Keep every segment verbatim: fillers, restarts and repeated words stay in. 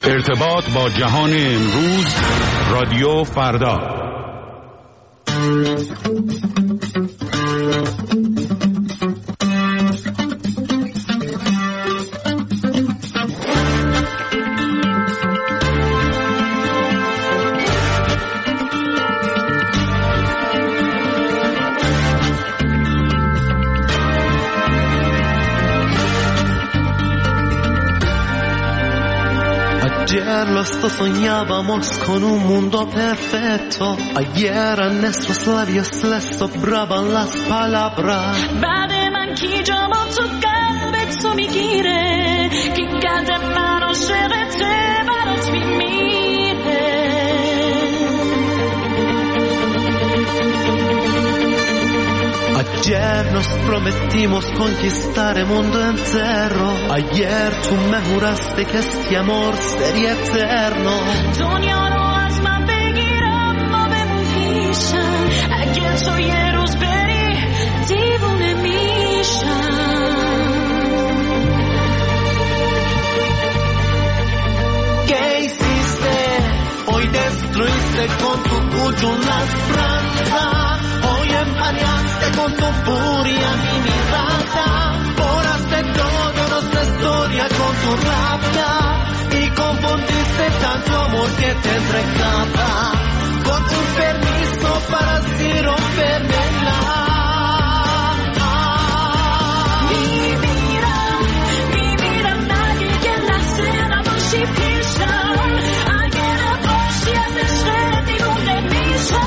ارتباط با جهان امروز، رادیو فردا. Ayer los dos soñábamos con un mundo perfecto. Ayer a nuestros labios les sobraban las palabras. بعد من کی جامم تو قلبت تو میگیره کی قدر من عاشقته برات میمیره. Ayer nos prometimos conquistar el mundo entero. Ayer tú me juraste que este amor sería eterno. دنیا رو از من بگیرم ما بمون پیشم. اگه تو یه روز بری دیوونه میشم. ¿Qué hiciste? Hoy destruiste con tu cuello una esperanza. Hoy empañaste con tu furia mi mirada. Borraste toda nuestra historia con tu rabia. Y confundiste tanto amor que te entregaba. Con tu permiso para así rompermela. Mi vida, mi vida nadie que la cena no si pisa. Ayer a vos y a desde divune misa.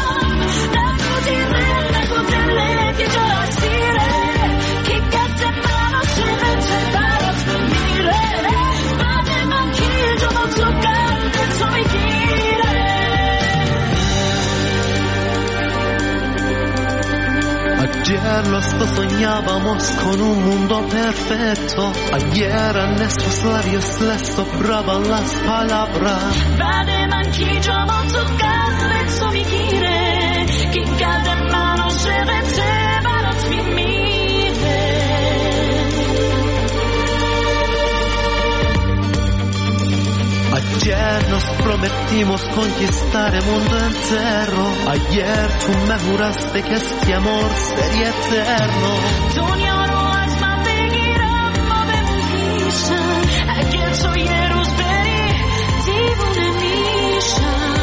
Ayer los dos soñábamos con un mundo perfecto. Ayer a nuestros labios les sobraban las palabras. بعد من کی جامم تو قلبت تو میگیره کی قدر من عاشقته برات میمیره. Ayer nos prometimos conquistar el mundo entero. Ayer tú me juraste que este amor sería eterno. دنیا رو از من بگیرم ما بمون پیشم. اگه تو یه روز بری دیوونه میشم.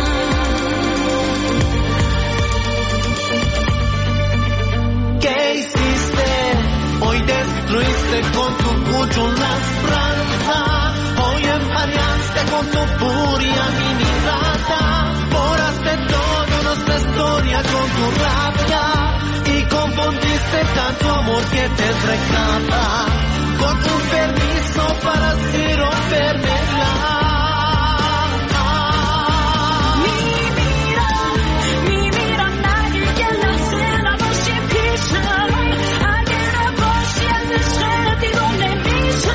¿Qué hiciste? Hoy destruiste con tu cuello una esperanza. Hoy empañaste con tu furia mi mirada. Borraste toda nuestra historia con tu rabia. Y confundiste tanto amor que te entregaba. Con tu permiso para así rompermela. Mi vida, mi vida nadie que la cena no si pisa. Ayer a vos y a desde divune misa.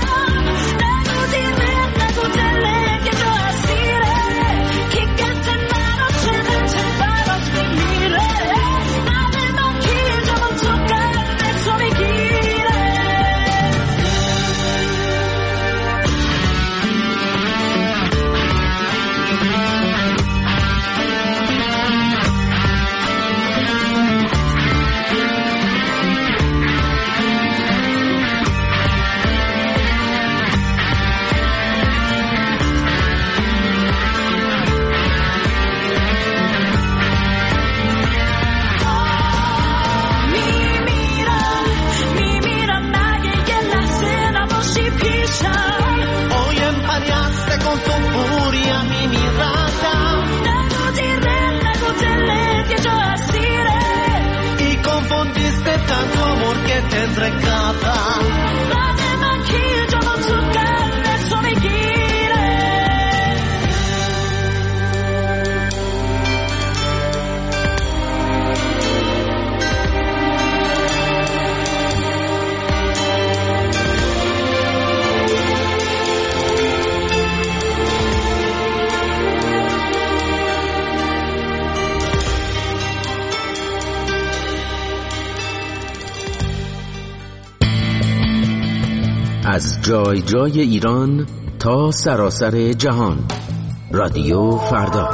Tanto amor que te entregaba. بعد من کی جامم تو قلبت تو میگیره. از جای جای ایران تا سراسر جهان. رادیو فردا.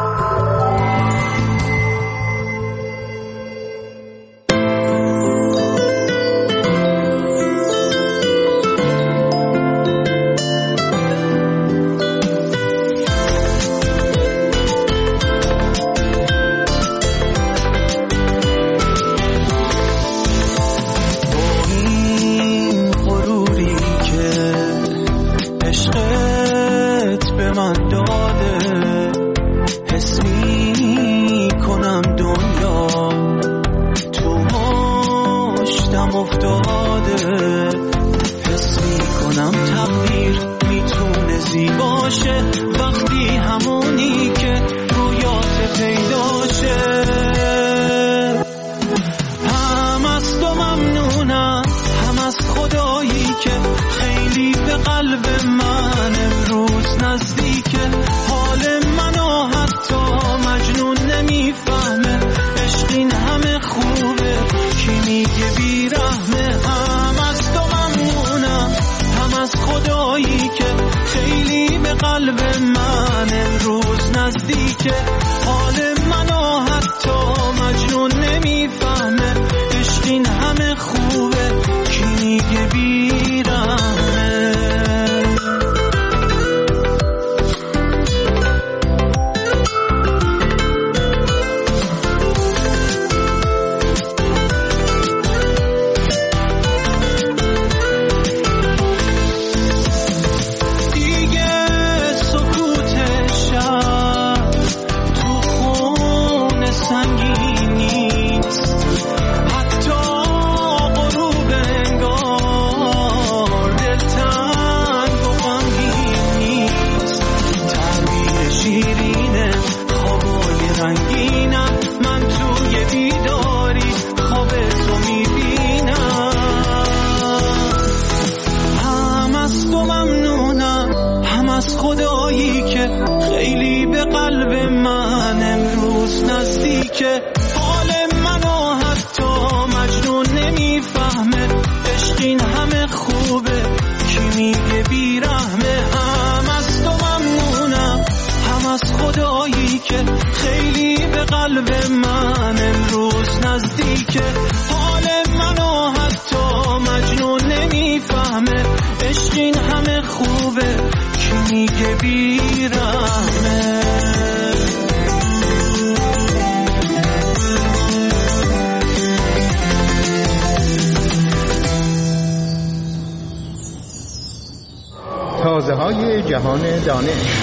تازه های جهان دانش.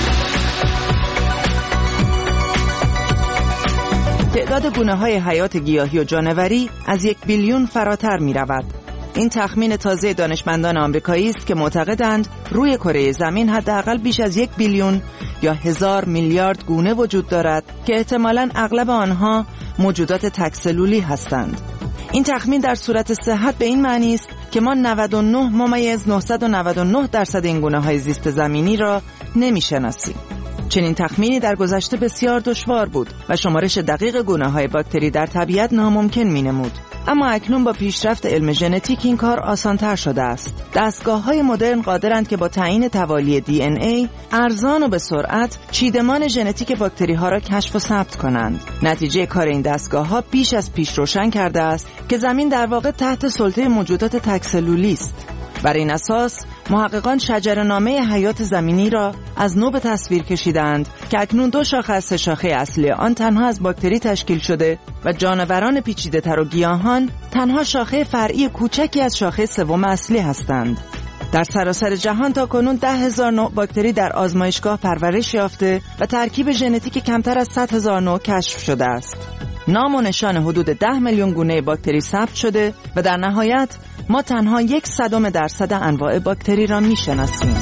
تعداد گونه‌های حیات گیاهی و جانوری از یک بیلیون فراتر می رود. این تخمین تازه دانشمندان آمریکایی است که معتقدند روی کره زمین حداقل بیش از یک بیلیون یا هزار میلیارد گونه وجود دارد که احتمالاً اغلب آنها موجودات تک‌سلولی هستند. این تخمین در صورت صحت به این معنی است که ما نود و نه ممیز نهصد و نود و نه درصد این گونه‌های زیست زمینی را نمی‌شناسیم. چنین تخمینی در گذشته بسیار دشوار بود و شمارش دقیق گونه‌های باکتری در طبیعت ناممکن می‌نمود. اما اکنون با پیشرفت علم ژنتیک این کار آسان‌تر شده است. دستگاه‌های مدرن قادرند که با تعیین توالی دی ان ای ارزان و به سرعت چیدمان ژنتیک باکتری‌ها را کشف و ثبت کنند. نتیجه کار این دستگاه‌ها بیش از پیش روشن کرده است که زمین در واقع تحت سلطه موجودات تک‌سلولی است. بر این اساس محققان شجره‌نامه حیات زمینی را از نو به تصویر کشیدند که اکنون دو شاخه از سه شاخه اصلی آن تنها از باکتری تشکیل شده و جانوران پیچیده‌تر و گیاهان تنها شاخه فرعی کوچکی از شاخه سوم اصلی هستند. در سراسر جهان تا کنون ده هزار نوع باکتری در آزمایشگاه پرورش یافته و ترکیب ژنتیک کمتر از صد هزار نوع کشف شده است. نام و نشان حدود ده میلیون گونه باکتری ثبت شده و در نهایت ما تنها یک صدم درصد انواع باکتری را می‌شناسیم.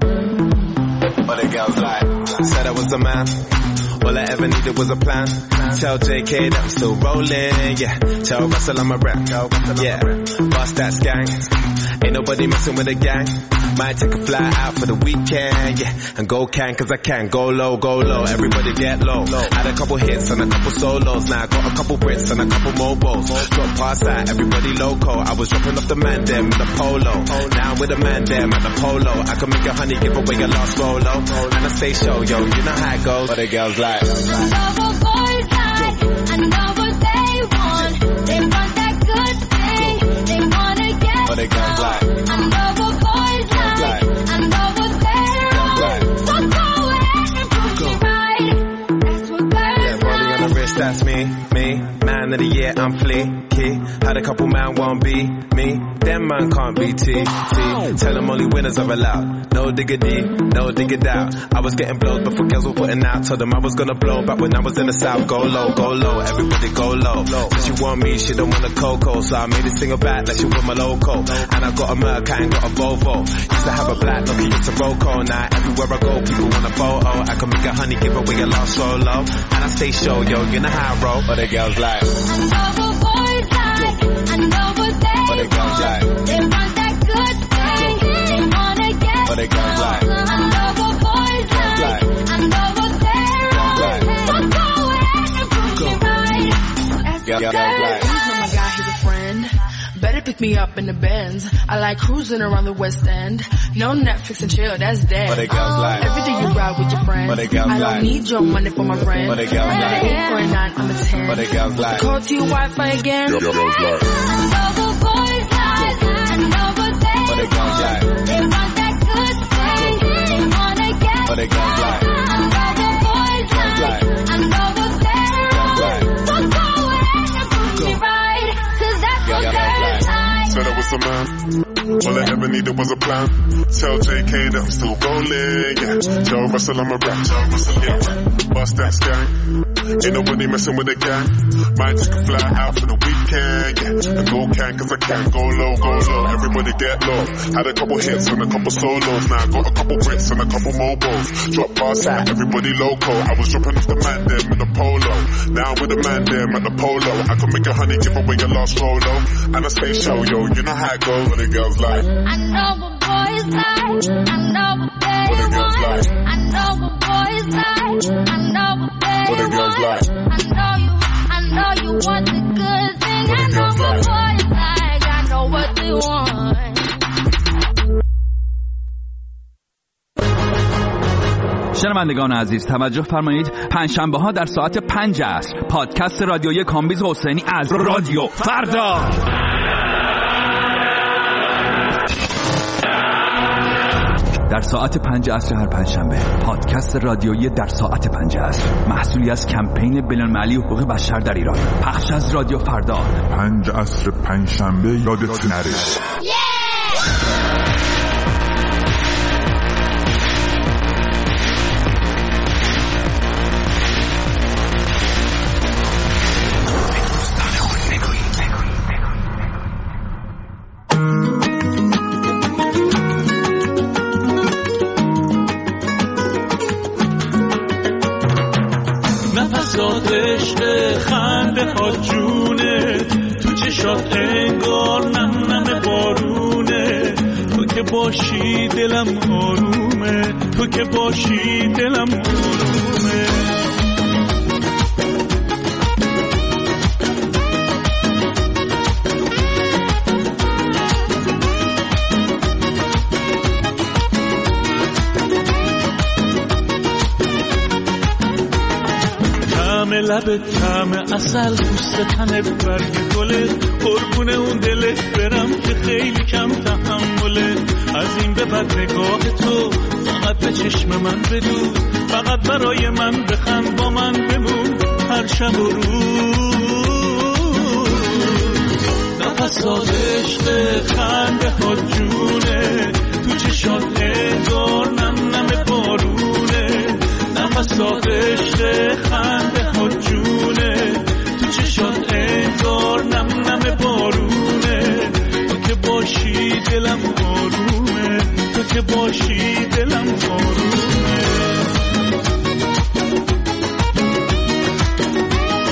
All the girls like said I was the man. All I ever needed was a plan. Tell J K that I'm still rolling, yeah. Tell Russell I'm a rap, yeah. Bust that gang. Ain't nobody messing with the gang. Might take a fly out for the weekend, yeah. And go can, cause I can. Go low, go low, everybody get low. Had a couple hits and a couple solos. Now I got a couple Brits and a couple mobiles. Drop past that, everybody loco. I was dropping off the man them with the polo. Now I'm with the man them at the polo. I can make a honey give away your last rolo. And I stay show, yo, you know how it goes. But the girls like, I know what boys like, I know what they want. They want that good thing, they wanna get but the girls like, I know what boys like, I know what they want. So go ahead and prove me right. That's what girls yeah, rolling on the wrist, that's me, me. Man of the year, I'm fleeky. Had a couple man won't be me. Them man can't be T, T. Tell them only winners are allowed. No diggity, no diggity out. I was getting blows before girls were putting out. Told them I was gonna blow back when I was in the south. Go low, go low, everybody go low. Said she want me, she don't want a cocoa. So I made this single back like she want my loco. And I got a Merc, I ain't got a Volvo. Used to have a black, lucky it's a Roco. Now everywhere I go, people want a photo. I can make a honey, give away a lost solo. And I stay show, yo, you know how I roll. But the girls like, I know what boys like, I know what they but the girls like, they want that good thing, they wanna get but the girls like, I know what boys like, I know what they want. So go ahead and prove me right. That's girls what like. girls He's not my guy, he's a friend. Better pick me up in the Benz. I like cruising around the West End. No Netflix and chill, that's dead. But the girls like, Every day you ride with your friends. But the girls I don't like, need your money for my rent. But the girls I'm like, an eight for a nine, I'm a ten. but the girls like, Call to your Wi-Fi again. I know what boys like, I know what they but the girls like, want. They want that good thing, they wanna get but the girls like, I know what boys like, I know what they want. So go ahead and prove me right, cause that's what girls like. Said I was a man, all I ever needed was a plan. Tell J K that I'm still rolling, yeah. Tell Russell I'm a rap, yeah. Bust that gang, ain't nobody messing with the gang. Might take a fly out for the weekend, yeah. And go can, cause I can. Go low, go low, everybody get low. Had a couple hits and a couple solos. Now I got a couple Brits and a couple mobiles. Drop past that, everybody loco. I was dropping off the man them in the polo. Now I'm with the man them at the polo. I can make a honey give away your last rolo. And I stay show, yo, you know how it goes. What the girls like, I know what boys like, I know what they What the girls want. like? I know what boys like, I know what they What the girls want. like? I know you, I know you want the good thing. What the I know girls what like? boys like, I know what they want. شنوندگان عزیز توجه فرمایید، پنجشنبه ها در ساعت پنج عصر پادکست رادیویی کامبیز حسینی از رادیو فردا. در ساعت پنج عصر هر پنجشنبه پادکست رادیویی در ساعت پنج عصر، محصولی از کمپین بین‌المللی حقوق بشر در ایران، پخش از رادیو فردا. پنج عصر پنجشنبه یادت نره. نفسات عشق خنده ها جونه تو چشات انگار نم نم بارونه تو که باشی دلم آرومه تو که باشی دلم آرومه لبت طعم عسل پوست تنت برگ گله قربون اون دلت برم که خیلی کم تحمله از این به بعد نگاه تو فقط به چشم من بدو فقط برای من بخند با من بمون هر شب و روز نفسات عشق خنده ها جونه تو چشات انگار نم نم بارونه نفسات عشق خنده ها جونه تو چشات انگار نم نم بارونه تو که باشی دلم آرومه تو که باشی دلم آرومه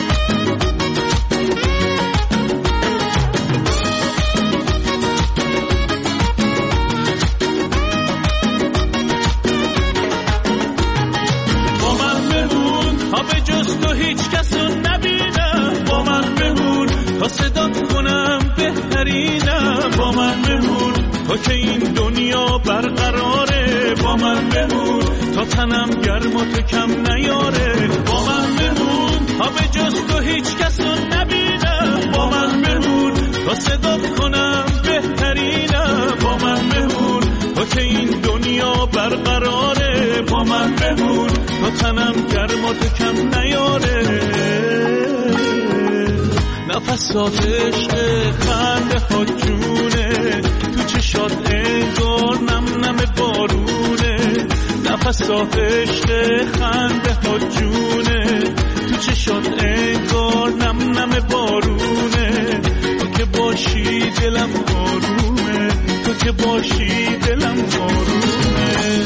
بهترینم، با من بمون تا که این دنیا برقراره، با من بمون تا تنم گرم و تو کم نیاره، با من بمون تا به جز تو هیچ کس رو نبینم، با من بمون تا صدات کنم بهترینم، با من بمون تا که این دنیا برقراره، با من بمون تا تنم گرم و تو کم نیاره. نفسات عشق خنده ها جونه، تو چشات انگار نم نم بارونه، نفسات عشق خنده ها جونه، تو چشات انگار نم نم بارونه، تو که باشی دلم آرومه، تو که باشی دلم آرومه.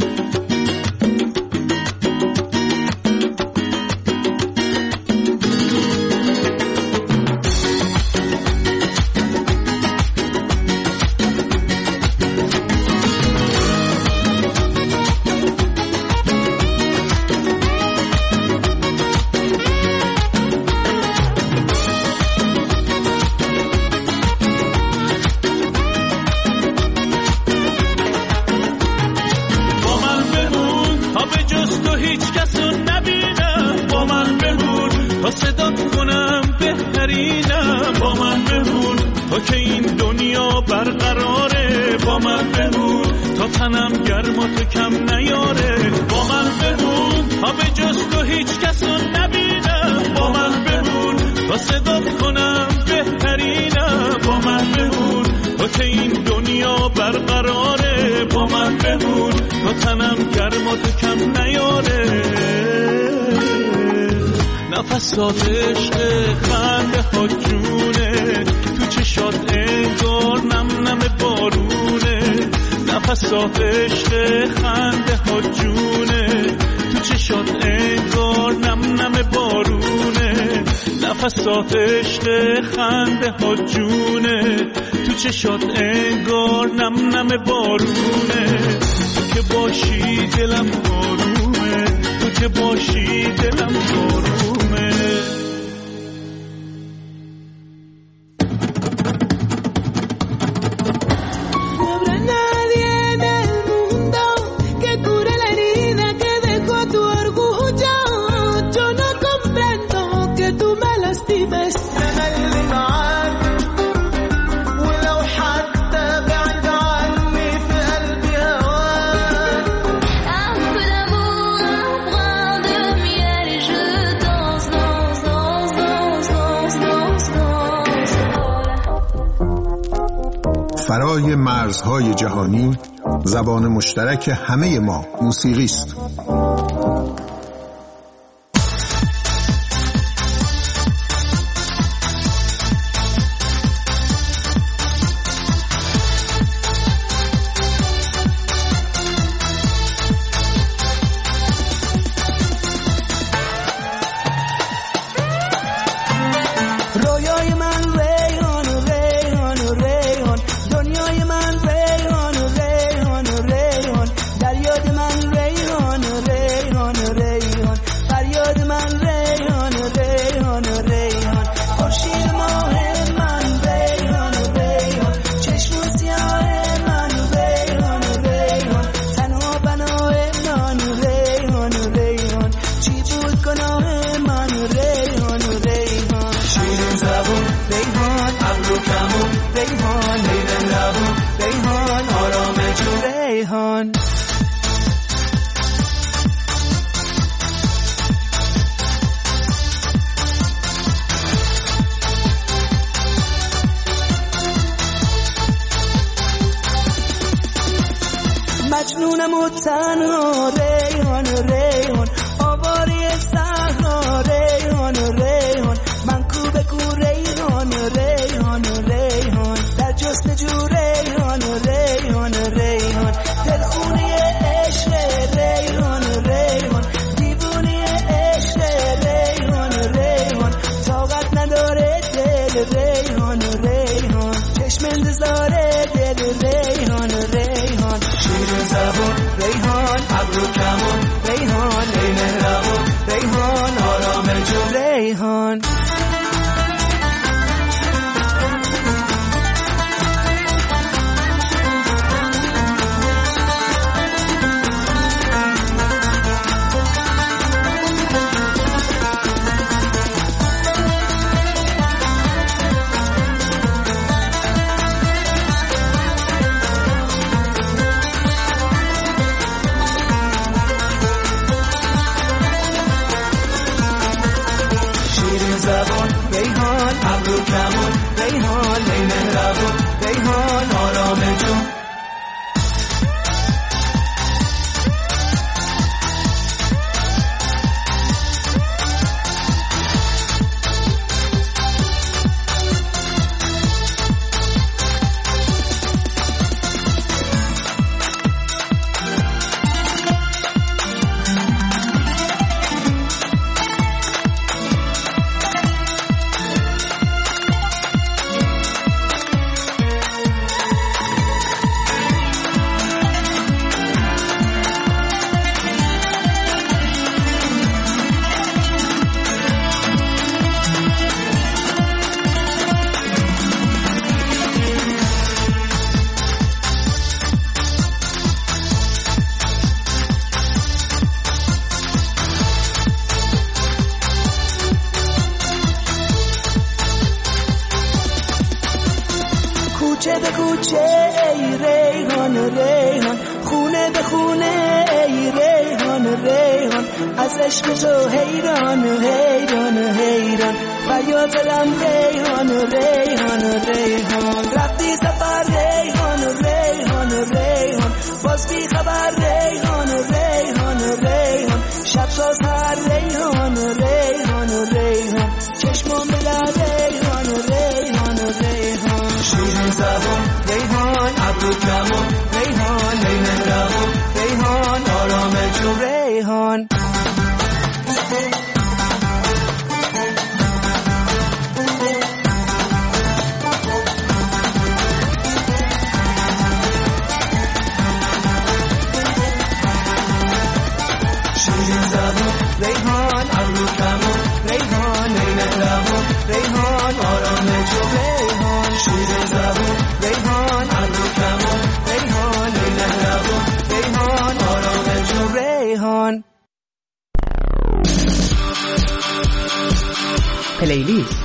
نفسات عشق خنده ها جونه، تو چشات انگار نم نم بارونه، نفسات عشق خنده ها جونه، تو چشات انگار نم نم بارونه، نفسات عشق خنده ها جونه، تو چشات انگار نم نم بارونه، تو که باشی دلم آرومه، تو که باشی دلم آرومه. فرای مرزهای جهانی، زبان مشترک همه ما موسیقی است. مجنونم و تنها ریحان ریحان، آواری صحرا ریحان ریحان، من کو به کو ریحان ریحان ریحان، در جستجو ریحان ریحان ریحان، دلخونی عشق ریحان ریحان، دیوونی عشق ریحان ریحان، طاقت نداره دل ریحان ریحان، چشم انتظاره دل ریحان ریحان، شیرین زبون ریحان، ابرو کمون ریحان، ای مهربون ریحان، آرام جون ریحان. کوچه به کوچه ای ریحان ریحان، خونه به خونه ای ریحان ریحان، از عشق تو حیران حیران حیران، فریاد دلم ریحان ریحان ریحان، رفتی سفر ریحان ریحان ریحان، باز بی خبر ریحان ریحان ریحان، شب ساز هر ریحان ریحان ریحان، چشمم بلر ریحان ریحان ریحان، شیرین زبان ریحان، ابرو کمون ریحان، ای مهربون ریحان، آرام جون ریحان. ریحان ابرو کمون ریحان، ای مهربون ریحان، آرام جو ریحان، شیر زبون ریحان ابرو کمون ریحان، ای مهربون ریحان، آرام جو ریحان. پلیلیست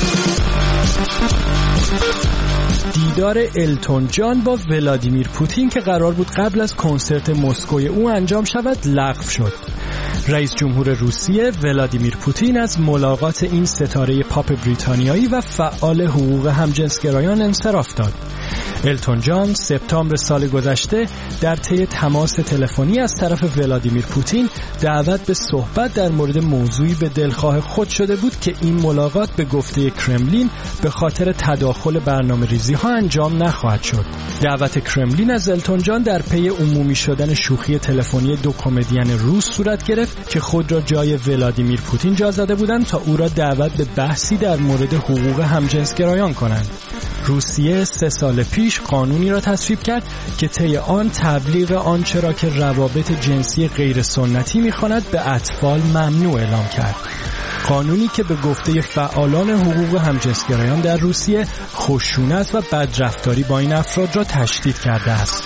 دیدار التون جان با ولادیمیر پوتین که قرار بود قبل از کنسرت مسکوی او انجام شود لغو شد. رئیس جمهور روسیه ولادیمیر پوتین از ملاقات این ستاره پاپ بریتانیایی و فعال حقوق همجنسگرایان انصراف داد. التون جان سپتامبر سال گذشته در طی تماس تلفنی از طرف ولادیمیر پوتین دعوت به صحبت در مورد موضوعی به دلخواه خود شده بود که این ملاقات به گفته کرملین به خاطر تداخل برنامه‌ریزی ها انجام نخواهد شد. دعوت کرملین از التون جان در پی عمومی شدن شوخی تلفنی دو کمدین روس صورت گرفت که خود را جای ولادیمیر پوتین جا زده بودند تا او را دعوت به بحثی در مورد حقوق همجنسگرایان کنند. روسیه سه سال پیش قانونی را تصویب کرد که طی آن تبلیغ آنچه را که روابط جنسی غیر سنتی می‌خواند به اطفال ممنوع اعلام کرد. قانونی که به گفته فعالان حقوق همجنسگرایان در روسیه خشونت و بدرفتاری با این افراد را تشدید کرده است.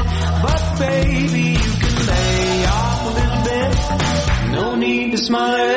Smile.